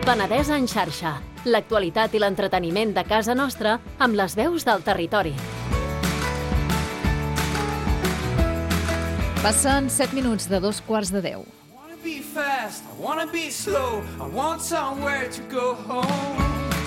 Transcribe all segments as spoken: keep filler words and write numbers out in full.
Penedès en xarxa. L'actualitat i l'entreteniment de casa nostra amb les veus del territori. Passen set minuts de dos quarts de deu. Be fast, I wanna be slow, I want somewhere to go home.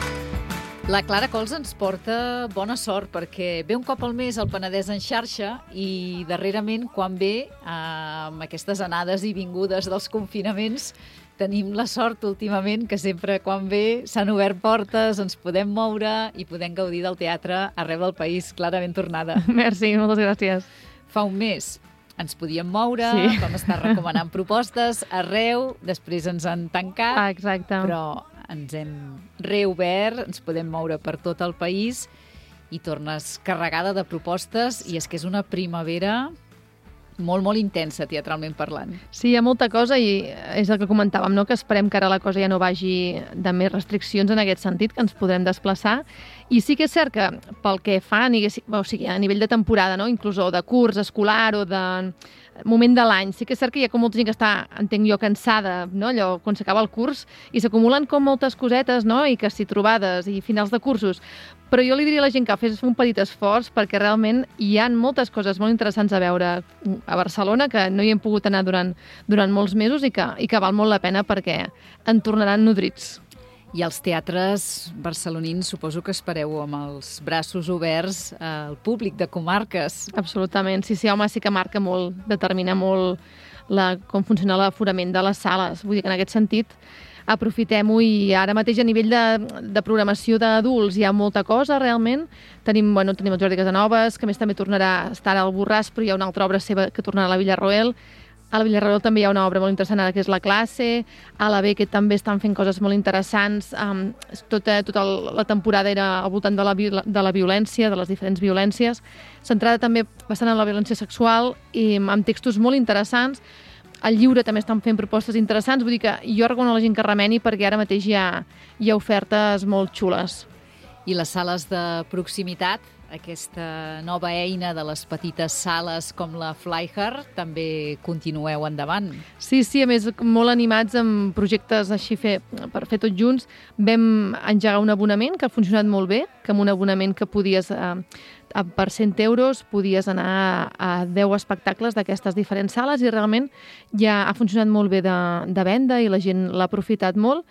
La Clara Cols ens porta bona sort perquè ve un cop al mes al Penedès en xarxa i darrerament quan ve amb aquestes anades i vingudes dels confinaments tenim la sort últimament que sempre quan ve s'han obert portes, ens podem moure i podem gaudir del teatre arreu del país. Clara, ben tornada. Merci, moltes gràcies. Fa un mes ens podíem moure, sí. Vam estar recomanant propostes arreu, després ens han tancat, ah, exacte. Però ens hem reobert, ens podem moure per tot el país i tornes carregada de propostes i és que és una primavera molt, molt intensa, teatralment parlant. Sí, hi ha molta cosa i és el que comentàvem, no? Que esperem que ara la cosa ja no vagi de més restriccions en aquest sentit, que ens podrem desplaçar. I sí que és cert que pel que fa o sigui, a nivell de temporada, no? Inclús o de curs escolar o de moment de l'any, sí que és cert que hi ha com molta gent que està, entenc jo, cansada, no? Allò, quan s'acaba el curs, i s'acumulen com moltes cosetes, no? I que si trobades i finals de cursos. Però jo li diria a la gent que fes un petit esforç perquè realment hi ha moltes coses molt interessants a veure a Barcelona que no hi hem pogut anar durant, durant molts mesos i que, i que val molt la pena perquè en tornaran nodrits. I els teatres barcelonins suposo que espereu amb els braços oberts al públic de comarques. Absolutament, sí, sí, home, sí que marca molt, determina molt la, com funciona l'aforament de les sales. Vull dir que en aquest sentit aprofitem-ho i ara mateix a nivell de, de programació d'adults hi ha molta cosa realment. Tenim, bueno, tenim el Jordi Casanovas, que més també tornarà a estar al Borràs, però hi ha una altra obra seva que tornarà a la Villarroel. A la Villarroel també hi ha una obra molt interessant ara que és La classe, a la B que també estan fent coses molt interessants. Um, tota, tota la temporada era al voltant de la, de la violència, de les diferents violències, centrada també bastant en la violència sexual i amb textos molt interessants. Al Lliure també estan fent propostes interessants, vull dir que jo recomano a la gent que remeni perquè ara mateix hi ha, hi ha ofertes molt xules. I les sales de proximitat, aquesta nova eina de les petites sales com la Flyhard, també continueu endavant. Sí, sí, a més, molt animats amb projectes així fer, per fer tots junts. Vam engegar un abonament que ha funcionat molt bé, que amb un abonament que podies, eh, per cent euros, podies anar a deu espectacles d'aquestes diferents sales i realment ja ha funcionat molt bé de, de venda i la gent l'ha aprofitat molt.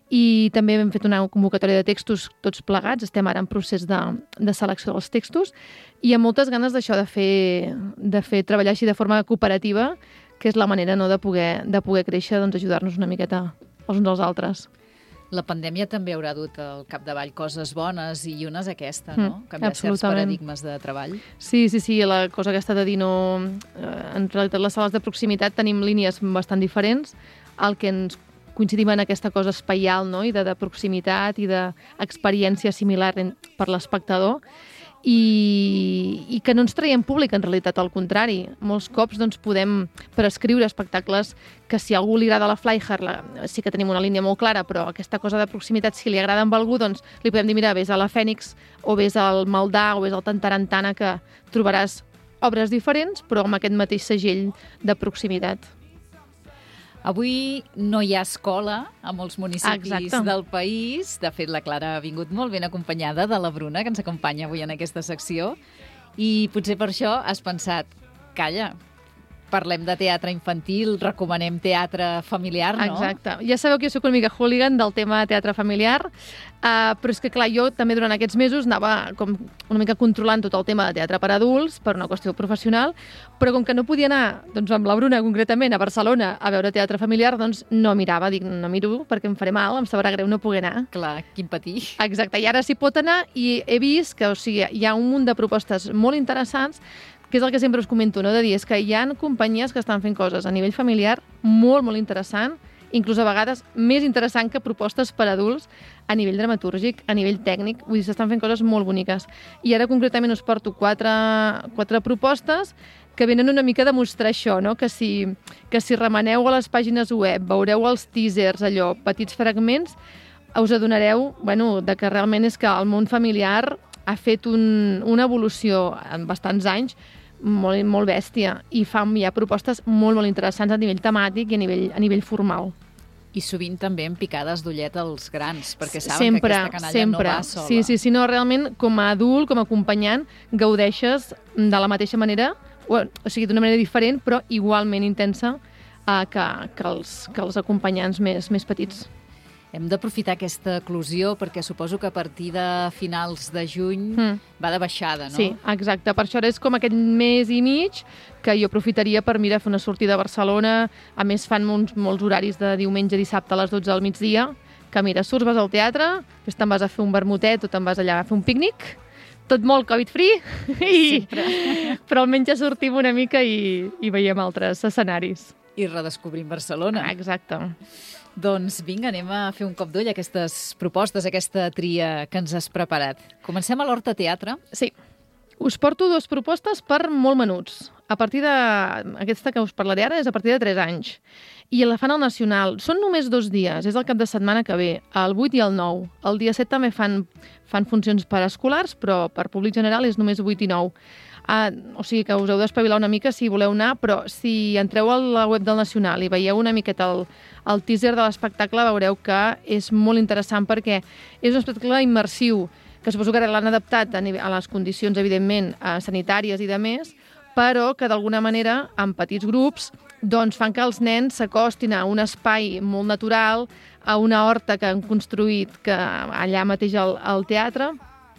I també hem fet una convocatòria de textos tots plegats, estem ara en procés de, de selecció dels textos i amb moltes ganes d'això, de fer, de fer treballar així de forma cooperativa, que és la manera, no, de, poder, de poder créixer, doncs ajudar-nos una miqueta els uns als altres. La pandèmia també haurà dut al capdavall coses bones i una és aquesta, no? Mm, canviar certs paradigmes de treball. Sí, sí, sí, la cosa aquesta de dir no... En realitat, les sales de proximitat tenim línies bastant diferents, el que ens coincidim en aquesta cosa espaial, no? I de, de proximitat i d'experiència similar per l'espectador i, i que no ens traiem públic, en realitat, al contrari. Molts cops doncs, podem prescriure espectacles que si a algú li agrada la Flyhard, la, sí que tenim una línia molt clara, però aquesta cosa de proximitat, si li agrada amb algú, doncs li podem dir, mira, vés a la Fènix o vés al Maldà o vés al Tantarantana, que trobaràs obres diferents, però amb aquest mateix segell de proximitat. Avui no hi ha escola a molts municipis Exacte. Del país. De fet, la Clara ha vingut molt ben acompanyada de la Bruna, que ens acompanya avui en aquesta secció. I potser per això has pensat, calla, parlem de teatre infantil, recomanem teatre familiar, no? Exacte. Ja sabeu que jo soc una mica hooligan del tema teatre familiar, uh, però és que, clar, jo també durant aquests mesos anava com una mica controlant tot el tema de teatre per adults, per una qüestió professional, però com que no podia anar doncs, amb la Bruna concretament a Barcelona a veure teatre familiar, doncs no mirava, dic, no miro perquè em faré mal, em sabrà greu no poder anar. Clar, quin patir. Exacte, i ara sí pot anar i he vist que o sigui, hi ha un munt de propostes molt interessants que és el que sempre us comento, no? De dir, és que hi ha companyies que estan fent coses a nivell familiar molt, molt interessant, inclús a vegades més interessant que propostes per adults a nivell dramatúrgic, a nivell tècnic, vull dir, s'estan fent coses molt boniques. I ara concretament us porto quatre, quatre propostes que venen una mica a demostrar això, no? Que si, que si remeneu a les pàgines web, veureu els teasers, allò, petits fragments, us adonareu, bueno, de que realment és que el món familiar ha fet un, una evolució en bastants anys molt, molt bèstia i fa, hi ha propostes molt, molt interessants a nivell temàtic i a nivell, a nivell formal. I sovint també amb picades d'ullet als grans, perquè saben sempre, que aquesta canalla sempre. no va sola. Sí, sí, sí, no, realment, com a adult, com a acompanyant, gaudeixes de la mateixa manera, o, o sigui, d'una manera diferent, però igualment intensa eh, que, que, els, que els acompanyants més, més petits. Hem d'aprofitar aquesta eclosió perquè suposo que a partir de finals de juny mm. va de baixada, no? Sí, exacte. Per això és com aquest mes i mig que jo aprofitaria per mirar fer una sortida a Barcelona. A més, fan molts, molts horaris de diumenge i dissabte a les dotze del migdia, que mira, surts, vas al teatre, després te'n vas a fer un vermutet o te'n vas allà a fer un pícnic, tot molt covid-free, i... però almenys ja sortim una mica i, i veiem altres escenaris. I redescobrim Barcelona. Exacte. Doncs vinga, anem a fer un cop d'ull a aquestes propostes, a aquesta tria que ens has preparat. Comencem a l'Horta Teatre. Sí. Us porto dues propostes per molt menuts. A partir de... Aquesta que us parlaré ara és a partir de tres anys. I la fan al Nacional. Són només dos dies, és el cap de setmana que ve, el vuit i el nou. El dia set també fan, fan funcions per escolars, però per públic general és només vuit i nou. Ah, o sigui que us heu d'espavilar una mica si voleu anar, però si entreu a la web del Nacional i veieu una miqueta el, el teaser de l'espectacle, veureu que és molt interessant perquè és un espectacle immersiu, que suposo que l'han adaptat a, nivell, a les condicions, evidentment, sanitàries i de més, però que d'alguna manera, en petits grups, doncs fan que els nens s'acostin a un espai molt natural, a una horta que han construït que allà mateix al, al teatre,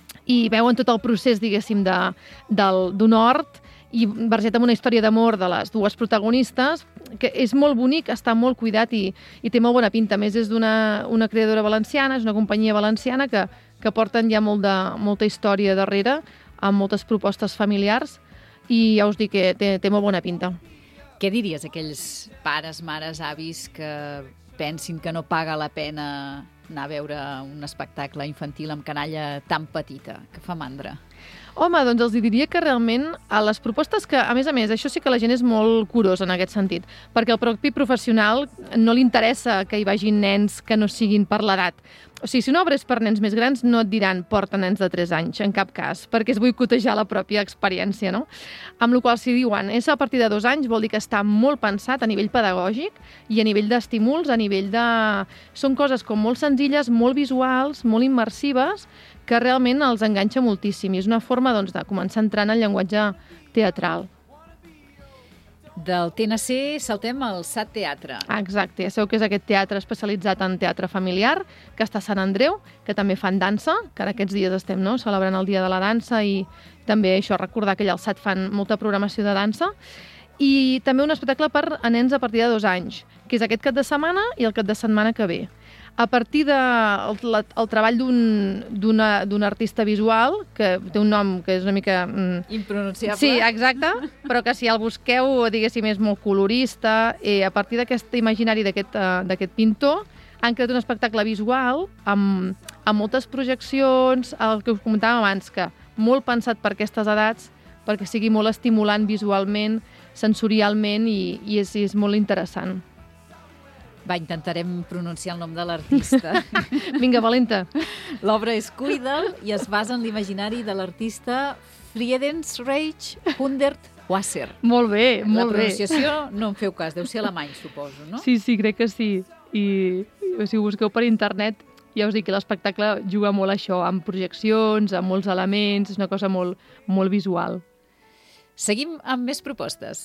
i veuen tot el procés, diguéssim, de, del, d'un hort i barrejat amb una història d'amor de les dues protagonistes, que és molt bonic, està molt cuidat i, i té molt bona pinta. A més, és d'una una creadora valenciana, és una companyia valenciana que, que porten ja molt de, molta història darrere, amb moltes propostes familiars, i ja us dic que té, té molt bona pinta. Què diries a aquells pares, mares, avis que pensin que no paga la pena anar a veure un espectacle infantil amb canalla tan petita, que fa mandra? Home, doncs els diria que realment a les propostes que, a més a més, això sí que la gent és molt curosa en aquest sentit, perquè el propi professional no li interessa que hi vagin nens que no siguin per l'edat. O sigui, si una obra és per nens més grans, no et diran porta nens de tres anys, en cap cas, perquè és boicotejar la pròpia experiència, no? Amb la qual cosa, si diuen és a partir de dos anys, vol dir que està molt pensat a nivell pedagògic i a nivell d'estímuls, a nivell de... Són coses com molt senzilles, molt visuals, molt immersives, que realment els enganxa moltíssim. I és una forma, doncs, de començar entrant al llenguatge teatral. Del T N C saltem al S A T Teatre. Exacte, ja sabeu que és aquest teatre especialitzat en teatre familiar, que està a Sant Andreu, que també fan dansa, que ara aquests dies estem, no?, celebrant el Dia de la Dansa, i també això, recordar que allà al S A T fan molta programació de dansa, i també un espectacle per a nens a partir de dos anys, que és aquest cap de setmana i el cap de setmana que ve. A partir del de, el treball d'un artista visual, que té un nom que és una mica... Mm, impronunciable. Sí, exacte, però que si el busqueu, diguéssim, és molt colorista. Eh, a partir d'aquest imaginari d'aquest uh, pintor, han creat un espectacle visual amb, amb moltes projeccions, el que us comentàvem abans, que molt pensat per aquestes edats, perquè sigui molt estimulant visualment, sensorialment, i, i és, és molt interessant. Va, intentarem pronunciar el nom de l'artista. Vinga, valenta. L'obra és Cuida'l i es basa en l'imaginari de l'artista Friedensreich Hundert Wasser. Molt bé, molt bé. La pronunciació no en feu cas, deu ser alemany, suposo, no? Sí, sí, crec que sí. I si ho busqueu per internet, ja us dic que l'espectacle juga molt a això, amb projeccions, amb molts elements, és una cosa molt, molt visual. Seguim amb més propostes.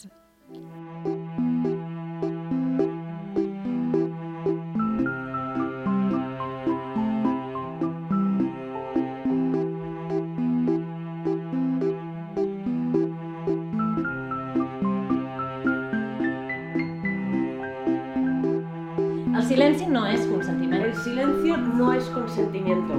El silenci no es consentimiento. El silencio no es consentimiento.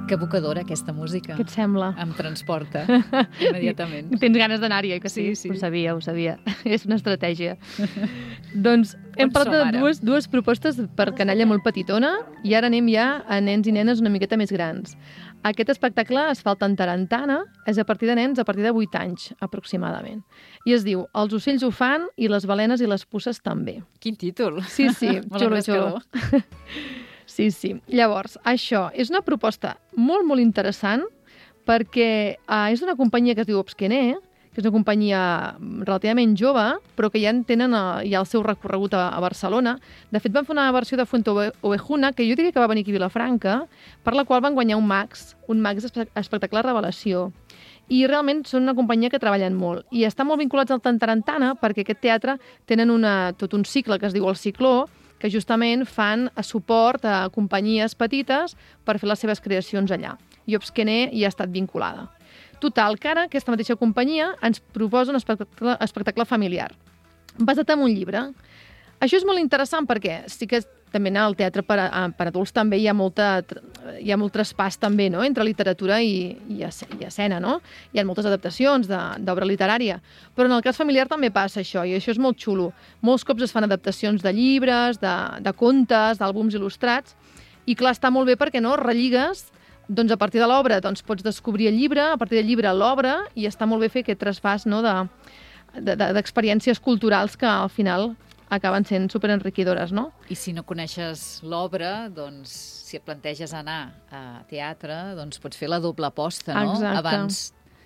Que evocadora, aquesta música. Què et sembla? Em transporta immediatament. Tens ganes d'anar-hi, oi que sí? Sí, sí. Ho sabia, ho sabia. És una estratègia. Doncs hem On parlat som de ara? dues, dues propostes per canalla molt petitona i ara anem ja a nens i nenes una miqueta més grans. Aquest espectacle es fa al Tantarantana, és a partir de nens a partir de vuit anys, aproximadament. I es diu Els ocells ho fan i les balenes i les puces també. Quin títol. Sí, sí, Molt xulo, engrescador. xulo. Sí, sí. Llavors, això és una proposta molt, molt interessant perquè uh, és d'una companyia que es diu Obsquené, que és una companyia relativament jove, però que ja en tenen uh, ja el seu recorregut a, a Barcelona. De fet, van fer una versió de Fuente Ovejuna, que jo diria que va venir aquí a Vilafranca, per la qual van guanyar un Max, un Max espe- espectacular revelació. I realment són una companyia que treballen molt. I estan molt vinculats al Tantarantana perquè aquest teatre tenen una, tot un cicle que es diu El Cicló, que justament fan a suport a companyies petites per fer les seves creacions allà. I Obsquené hi ha estat vinculada. Total, que ara aquesta mateixa companyia ens proposa un espectacle, espectacle familiar, basat en un llibre. Això és molt interessant perquè sí que també al teatre per, a, per adults també hi ha, molta, hi ha molt traspàs també, no?, entre literatura i, i, i escena, no? Hi ha moltes adaptacions d'obra literària, però en el cas familiar també passa això, i això és molt xulo. Molts cops es fan adaptacions de llibres, de, de contes, d'àlbums il·lustrats, i clar, està molt bé perquè no relliguen. Doncs a partir de l'obra doncs, pots descobrir el llibre, a partir del llibre l'obra, i està molt bé fer aquest traspàs, no, de, de, de, d'experiències culturals que al final acaben sent superenriquidores, no? I si no coneixes l'obra, doncs, si et planteges anar a teatre, doncs pots fer la doble aposta, no? Exacte. Abans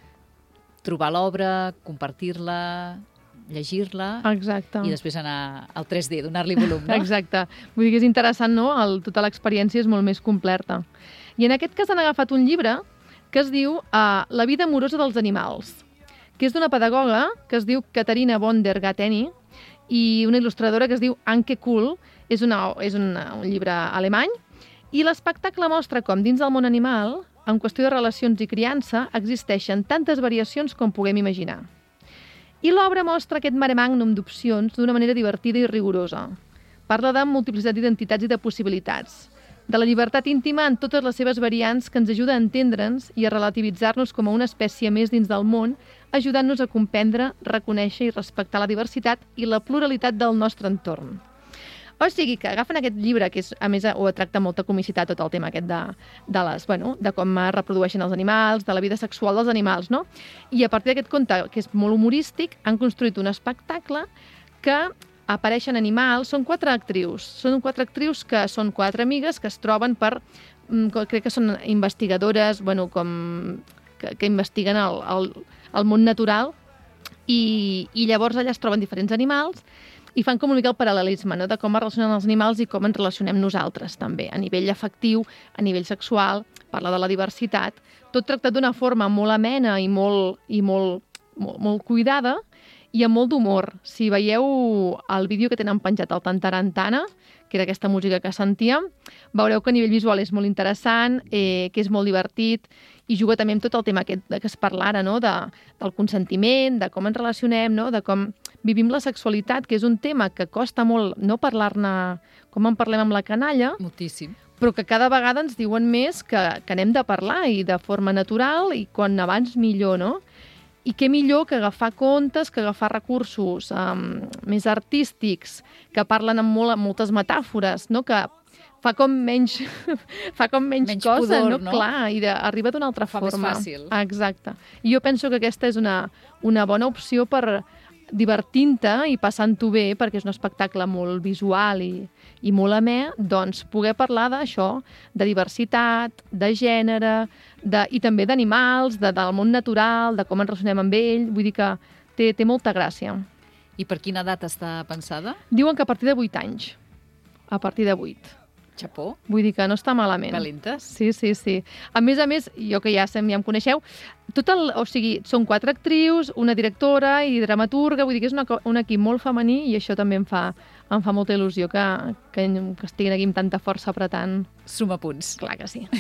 trobar l'obra, compartir-la, llegir-la, Exacte. i després anar al tres D, donar-li volum, no? Exacte. Vull dir que és interessant, no? El, tota l'experiència és molt més completa. I en aquest cas han agafat un llibre que es diu uh, La vida amorosa dels animals, que és d'una pedagoga que es diu Caterina von der Gateni i una il·lustradora que es diu Anke Kuhl. És, una, és una, un llibre alemany, i l'espectacle mostra com dins del món animal, en qüestió de relacions i criança, existeixen tantes variacions com puguem imaginar. I l'obra mostra aquest mare magnum d'opcions d'una manera divertida i rigorosa. Parla de multiplicitat d'identitats i de possibilitats, de la llibertat íntima en totes les seves variants que ens ajuda a entendre'ns i a relativitzar-nos com a una espècie més dins del món, ajudant-nos a comprendre, reconèixer i respectar la diversitat i la pluralitat del nostre entorn. O sigui que agafen aquest llibre, que és, a més ho tracta amb molta comicitat, tot el tema aquest de, de, les, bueno, de com es reprodueixen els animals, de la vida sexual dels animals, no? I a partir d'aquest conte, que és molt humorístic, han construït un espectacle que apareixen animals, són quatre actrius, són quatre actrius que són quatre amigues que es troben per, crec que són investigadores, bueno, com que, que investiguen el, el, el món natural, i, i llavors allà es troben diferents animals i fan com una mica el paral·lelisme, no?, de com es relacionen els animals i com ens relacionem nosaltres també, a nivell afectiu, a nivell sexual, parla de la diversitat, tot tractat d'una forma molt amena i molt, i molt, molt, molt cuidada, i amb molt d'humor. Si veieu el vídeo que tenen penjat al Tantarantana, que era aquesta música que sentíem, veureu que a nivell visual és molt interessant, eh, que és molt divertit, i juga també amb tot el tema aquest que es parla ara, no?, de, del consentiment, de com ens relacionem, no?, de com vivim la sexualitat, que és un tema que costa molt no parlar-ne com en parlem amb la canalla, Moltíssim. però que cada vegada ens diuen més que, que n'hem de parlar, i de forma natural, i quan abans millor, no? I què millor que agafar contes, que agafar recursos um, més artístics, que parlen amb, molt, amb moltes metàfores, no?, que fa com menys, fa com menys, Menys cosa, pudor, no? no? Clar, i de, arriba d'una altra Fa més forma. fàcil. Exacte. I jo penso que aquesta és una, una bona opció per divertint-te i passant-ho bé, perquè és un espectacle molt visual i, i molt amè, doncs poder parlar d'això, de diversitat, de gènere, de, i també d'animals, de, del món natural, de com ens relacionem amb ell, vull dir que té, té molta gràcia. I per quina edat està pensada? Diuen que a partir de vuit anys. A partir de vuit. Xapó? Vull dir que no està malament. Valentes? Sí, sí, sí. A més a més, jo que ja, sem, ja em coneixeu, tot el, o sigui, són quatre actrius, una directora i dramaturga, vull dir que és una, un equip molt femení, i això també em fa, em fa molta il·lusió que, que, que estiguin aquí amb tanta força apretant. Suma punts. Clar que sí.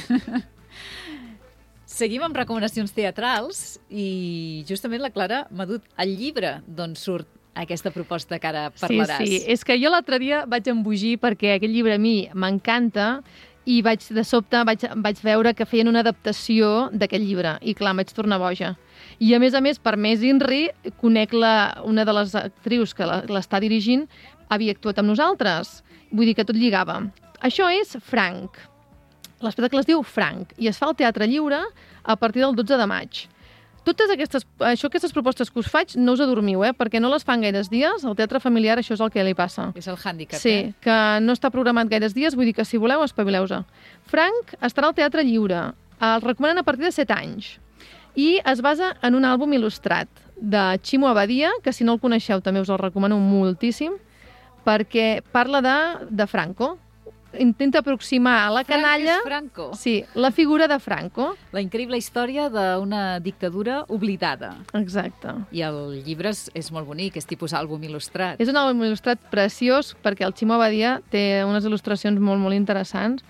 Seguim amb recomanacions teatrals i justament la Clara m'ha dut el llibre d'on surt aquesta proposta que ara parlaràs. Sí, sí. És que jo l'altre dia vaig embogir perquè aquest llibre a mi m'encanta i vaig, de sobte vaig, vaig veure que feien una adaptació d'aquest llibre i clar, em vaig tornar boja. I a més a més, per més Inri, conec la, una de les actrius que l'està dirigint, havia actuat amb nosaltres. Vull dir que tot lligava. Això és Frank. L'espectacle es diu Frank i es fa al Teatre Lliure a partir del dotze de maig. Totes aquestes, això, aquestes propostes que us faig, no us adormiu, eh? Perquè no les fan gaires dies. Al teatre familiar això és el que li passa. És el hàndicap, sí, eh? que no està programat gaires dies, vull dir que si voleu, espavileu-se. Frank estarà al Teatre Lliure. El recomanen a partir de set anys. I es basa en un àlbum il·lustrat de Ximo Abadia, que si no el coneixeu també us el recomano moltíssim, perquè parla de, de Franco. Intenta aproximar a la canalla... Franco. Sí, la figura de Franco. La increïble història d'una dictadura oblidada. Exacte. I el llibre és, és molt bonic, és tipus àlbum il·lustrat. És un àlbum il·lustrat preciós perquè el Ximo Abadia té unes il·lustracions molt, molt interessants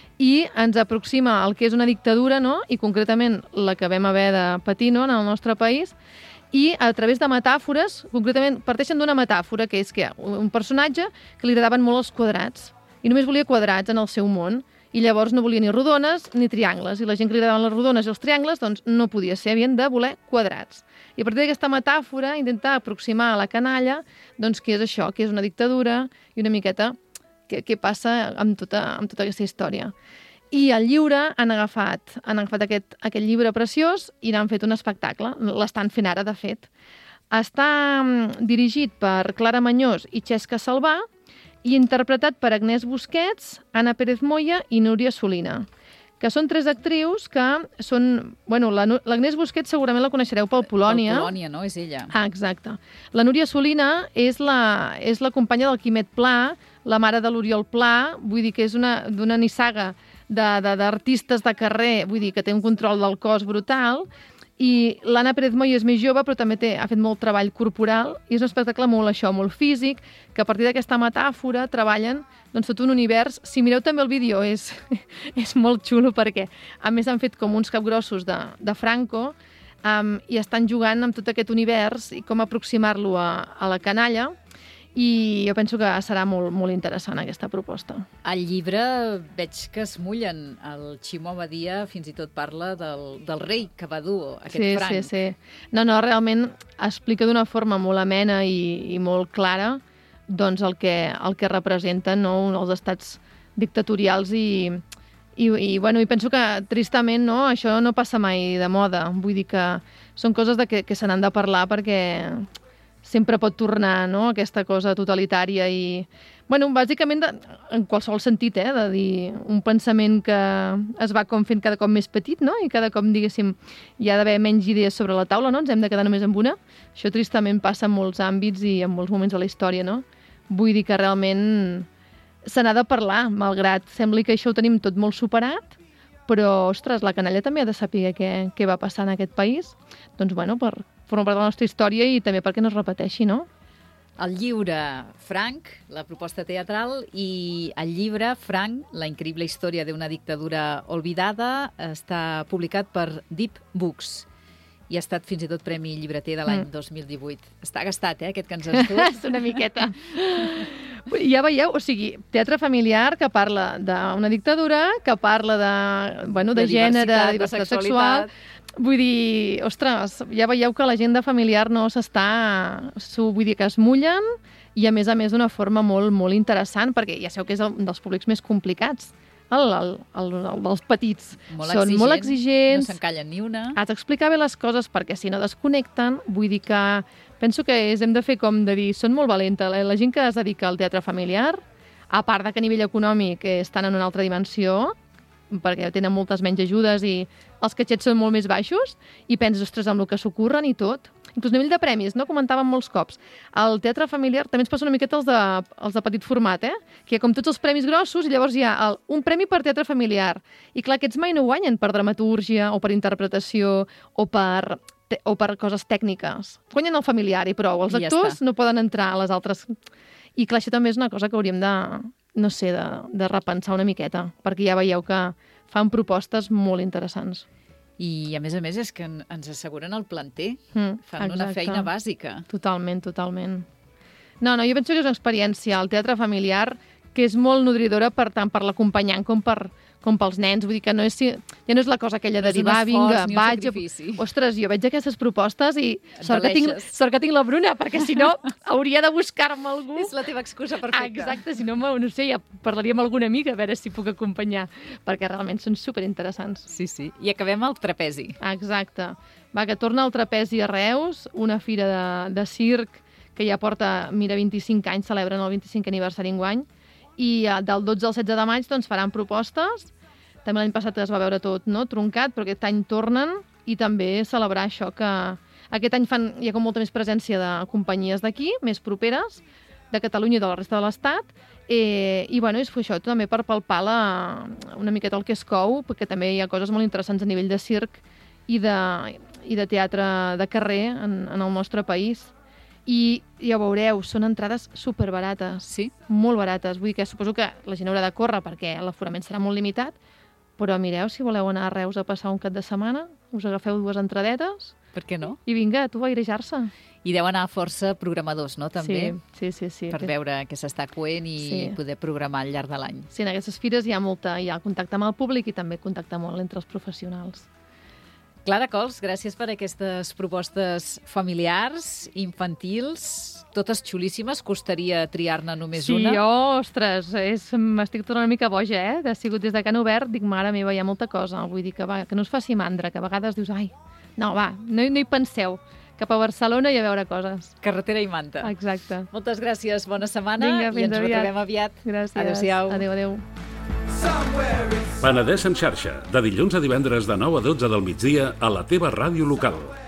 i ens aproxima al que és una dictadura, no? I concretament la que vam haver de patir, no? En el nostre país, i a través de metàfores, concretament parteixen d'una metàfora, que és que hi ha un personatge que li agradaven molt els quadrats, i només volia quadrats en el seu món, i llavors no volia ni rodones ni triangles, i la gent que li agradaven les rodones i els triangles doncs no podia ser, havien de voler quadrats. I a partir d'aquesta metàfora intentar aproximar a la canalla doncs què és això, què és una dictadura i una miqueta què, què passa amb tota, amb tota aquesta història. I al lliure han agafat, han agafat aquest, aquest llibre preciós i n'han fet un espectacle, l'estan fent ara de fet. Està dirigit per Clara Mañós i Xesca Salvà, i interpretat per Agnès Busquets, Anna Pérez Moya i Núria Solina, que són tres actrius que són... Bueno, l'Agnès Busquets segurament la coneixereu pel Polònia. Pel Polònia, no? És ella. Ah, exacte. La Núria Solina és la, és la companya del Quimet Pla, la mare de l'Oriol Pla, vull dir que és una, d'una nissaga d'artistes de, de, de carrer, vull dir que té un control del cos brutal, i l'Anna Pérez Moya és més jove, però també té, ha fet molt treball corporal, i és un espectacle molt això, molt físic, que a partir d'aquesta metàfora treballen doncs, tot un univers. Si mireu també el vídeo, és, és molt xulo, perquè a més han fet com uns capgrossos de, de Franco, um, i estan jugant amb tot aquest univers i com aproximar-lo a, a la canalla, i jo penso que serà molt, molt interessant aquesta proposta. Al llibre veig que es mullen. El Ximo Abadia fins i tot parla del, del rei que va dur aquest sí, Franc. Sí, sí. No, no, realment explica d'una forma molt amena i, i molt clara doncs el que, el que representen, no? Els estats dictatorials i, i, i, bueno, i penso que tristament no? Això no passa mai de moda. Vull dir que són coses de que, que se n'han de parlar perquè sempre pot tornar, no?, aquesta cosa totalitària i, bueno, bàsicament de, en qualsevol sentit, eh, de dir un pensament que es va com fent cada cop més petit, no?, i cada cop, diguéssim, hi ha d'haver menys idees sobre la taula, no?, ens hem de quedar només amb una. Això tristament passa en molts àmbits i en molts moments de la història, no? Vull dir que realment se n'ha de parlar, malgrat sembli que això ho tenim tot molt superat, però, ostres, la canalla també ha de saber què, què va passar en aquest país. Doncs, bueno, per forma part de la nostra història i també perquè no es repeteixi, no? El llibre Franc, la proposta teatral, i el llibre Franc, la increïble història d'una dictadura olvidada, està publicat per Deep Books i ha estat fins i tot Premi Llibreter de l'any mm. dos mil divuit. Està gastat, eh, aquest que ens has dut. Una miqueta. Ja veieu, o sigui, teatre familiar que parla d'una dictadura, que parla de, bueno, de, de gènere, de diversitat sexual. Vull dir, ostres, ja veieu que la gent de familiar no s'està... Vull dir que es mullen i, a més a més, d'una forma molt, molt interessant, perquè ja sabeu que és un dels públics més complicats, el, el, el, el dels petits. Molt Són exigent, molt exigents. No s'encallen ni una. Has d'explicar bé les coses perquè si no desconnecten, vull dir que penso que és, hem de fer com de dir, són molt valenta. La, la gent que es dedica al teatre familiar, a part de que a nivell econòmic estan en una altra dimensió, perquè tenen moltes menys ajudes i els catxets són molt més baixos, i penses, ostres, amb el que s'ocorren i tot. Inclús a nivell de premis, no? Comentàvem molts cops. El teatre familiar també ens passa una miqueta els de, els de petit format, eh? Que hi ha com tots els premis grossos i llavors hi ha el, un premi per teatre familiar. I clar, aquests mai no guanyen per dramatúrgia o per interpretació o per, te, o per coses tècniques. Guanyen el familiar i prou. Els I ja actors està. No poden entrar a les altres... I clar, això també és una cosa que hauríem de, no sé, de, de repensar una miqueta, perquè ja veieu que fan propostes molt interessants. I, a més a més, és que en, ens asseguren el planter. Mm, Fan una exacte. feina bàsica. Totalment, totalment. No, no, jo penso que és una experiència al teatre familiar que és molt nodridora per, tant per l'acompanyant com per com pels nens, vull dir que no és, ja no és la cosa aquella de dir, va, vinga, vaig... A... Ostres, jo veig aquestes propostes i sort que, tinc, sort que tinc la Bruna, perquè si no hauria de buscar-me algú. És la teva excusa perfecta. Exacte, si no, no sé, ja parlaria amb alguna amiga a veure si puc acompanyar, perquè realment són superinteressants. Sí, sí. I acabem al trapezi. Exacte. Va, que torna al trapezi a Reus, una fira de, de circ que ja porta, mira, vint-i-cinc anys, celebren el vint-i-cinquè aniversari enguany, i del dotze al setze de maig doncs, faran propostes. També l'any passat es va veure tot, no?, truncat, però aquest any tornen i també celebrar això que aquest any fan, hi ha com molta més presència de companyies d'aquí, més properes, de Catalunya i de la resta de l'Estat, eh, i bueno, és això, també per palpar la, una miqueta el que es cou, perquè també hi ha coses molt interessants a nivell de circ i de, i de teatre de carrer en, en el nostre país. I ja ho veureu, són entrades superbarates, sí? Molt barates. Vull dir que suposo que la gent haurà de córrer perquè l'aforament serà molt limitat, però mireu, si voleu anar a Reus a passar un cap de setmana, us agafeu dues entradetes... Per què no? I vinga, tu a airejar-se. I deu anar força programadors, no?, també? Sí, sí, sí. sí. Per veure què s'està coent i sí. poder programar al llarg de l'any. Sí, en aquestes fires hi ha molta, hi ha contacte amb el públic i també contacte molt entre els professionals. Clara Cols, gràcies per aquestes propostes familiars, infantils, totes xulíssimes. Costaria triar-ne només sí, una. Sí, oh, ostres, és, m'estic tornant una mica boja, eh? Ha sigut des de que han obert, dic, mare meva, hi ha molta cosa. Vull dir que, va, que no us faci mandra, que a vegades dius, ai, no, va, no, no hi penseu. Cap a Barcelona i a veure coses. Carretera i manta. Exacte. Moltes gràcies, bona setmana. Vinga, fins i ens aviat. retrobem aviat. Gràcies. Adéu-siau. Adéu, adéu. Penedès en xarxa, de dilluns a divendres de nou a dotze del migdia a la teva ràdio local.